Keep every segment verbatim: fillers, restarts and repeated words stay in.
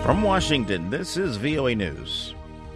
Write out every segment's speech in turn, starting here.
From Washington, this is V O A News.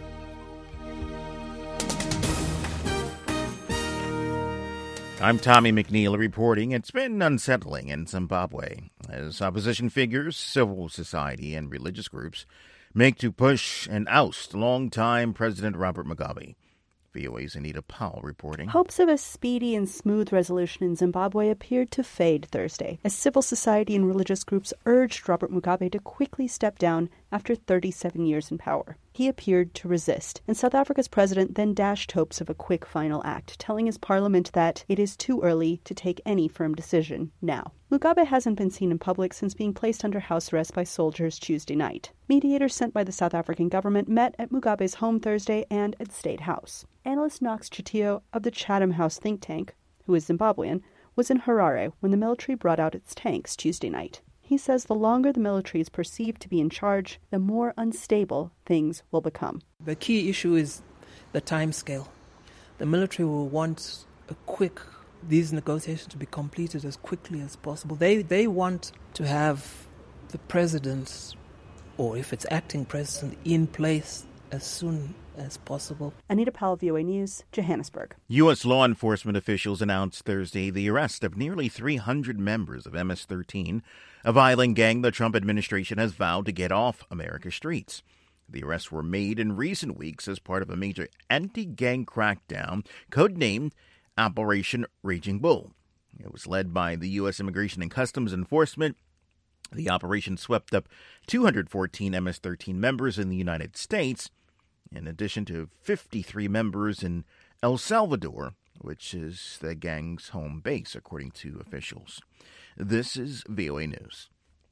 I'm Tommy McNeil reporting. It's been unsettling in Zimbabwe as opposition figures, civil society, and religious groups make to push and oust longtime President Robert Mugabe. V O A's Anita Powell reporting. Hopes of a speedy and smooth resolution in Zimbabwe appeared to fade Thursday, as civil society and religious groups urged Robert Mugabe to quickly step down after thirty-seven years in power. He appeared to resist, and South Africa's president then dashed hopes of a quick final act, telling his parliament that it is too early to take any firm decision now. Mugabe hasn't been seen in public since being placed under house arrest by soldiers Tuesday night. Mediators sent by the South African government met at Mugabe's home Thursday and at State House. Analyst Knox Chitio of the Chatham House think tank, who is Zimbabwean, was in Harare when the military brought out its tanks Tuesday night. He says the longer the military is perceived to be in charge, the more unstable things will become. The key issue is the time scale. The military will want a quick, these negotiations to be completed as quickly as possible. They they want to have the president, or if it's acting president, in place as soon as possible. Anita Powell, V O A News, Johannesburg. U S law enforcement officials announced Thursday the arrest of nearly three hundred members of M S thirteen, a violent gang the Trump administration has vowed to get off America's streets. The arrests were made in recent weeks as part of a major anti-gang crackdown, codenamed Operation Raging Bull. It was led by the U S Immigration and Customs Enforcement. The operation swept up two hundred fourteen M S thirteen members in the United States, in addition to fifty-three members in El Salvador, which is the gang's home base, according to officials. This is V O A News.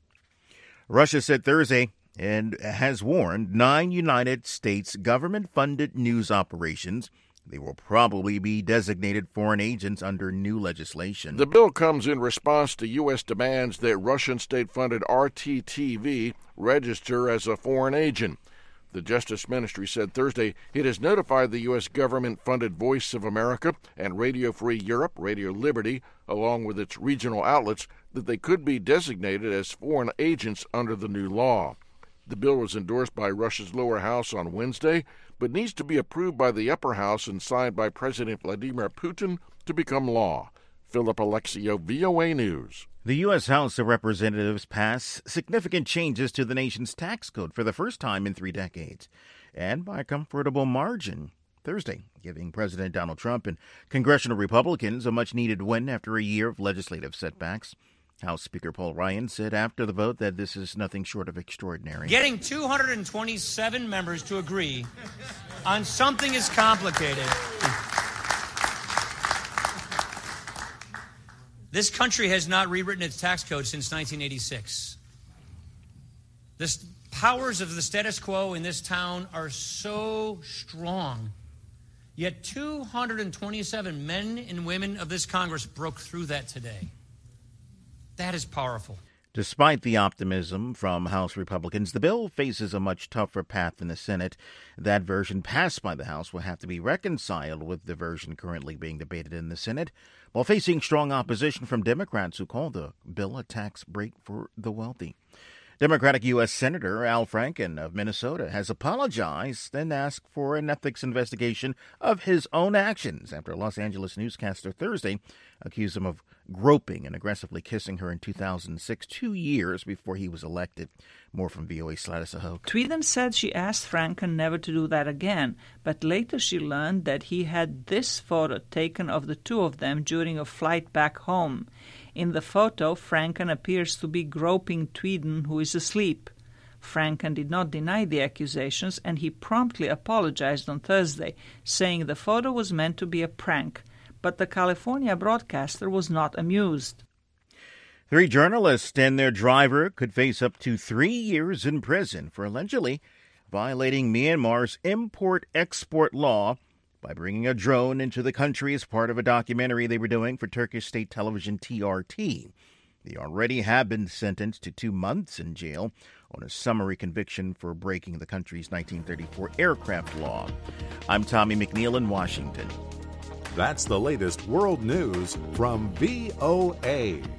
Russia said Thursday and has warned nine United States government-funded news operations they will probably be designated foreign agents under new legislation. The bill comes in response to U S demands that Russian state-funded R T T V register as a foreign agent. The Justice Ministry said Thursday it has notified the U S government-funded Voice of America and Radio Free Europe, Radio Liberty, along with its regional outlets, that they could be designated as foreign agents under the new law. The bill was endorsed by Russia's lower house on Wednesday, but needs to be approved by the upper house and signed by President Vladimir Putin to become law. Philip Alexio, V O A News. The U S House of Representatives passed significant changes to the nation's tax code for the first time in three decades, and by a comfortable margin Thursday, giving President Donald Trump and congressional Republicans a much-needed win after a year of legislative setbacks. House Speaker Paul Ryan said after the vote that this is nothing short of extraordinary. Getting two hundred twenty-seven members to agree on something as complicated. This country has not rewritten its tax code since nineteen eighty-six. The powers of the status quo in this town are so strong, yet two hundred twenty-seven men and women of this Congress broke through that today. That is powerful. Despite the optimism from House Republicans, the bill faces a much tougher path in the Senate. That version passed by the House will have to be reconciled with the version currently being debated in the Senate, while facing strong opposition from Democrats who call the bill a tax break for the wealthy. Democratic U S Senator Al Franken of Minnesota has apologized and asked for an ethics investigation of his own actions after a Los Angeles newscaster Thursday accused him of groping and aggressively kissing her in two thousand six, two years before he was elected. More from V O A's Gladys Ahoke. Tweeden said she asked Franken never to do that again, but later she learned that he had this photo taken of the two of them during a flight back home. In the photo, Franken appears to be groping Tweeden, who is asleep. Franken did not deny the accusations, and he promptly apologized on Thursday, saying the photo was meant to be a prank. But the California broadcaster was not amused. Three journalists and their driver could face up to three years in prison for allegedly violating Myanmar's import-export law by bringing a drone into the country as part of a documentary they were doing for Turkish state television T R T. They already have been sentenced to two months in jail on a summary conviction for breaking the country's nineteen thirty-four aircraft law. I'm Tommy McNeil in Washington. That's the latest world news from V O A.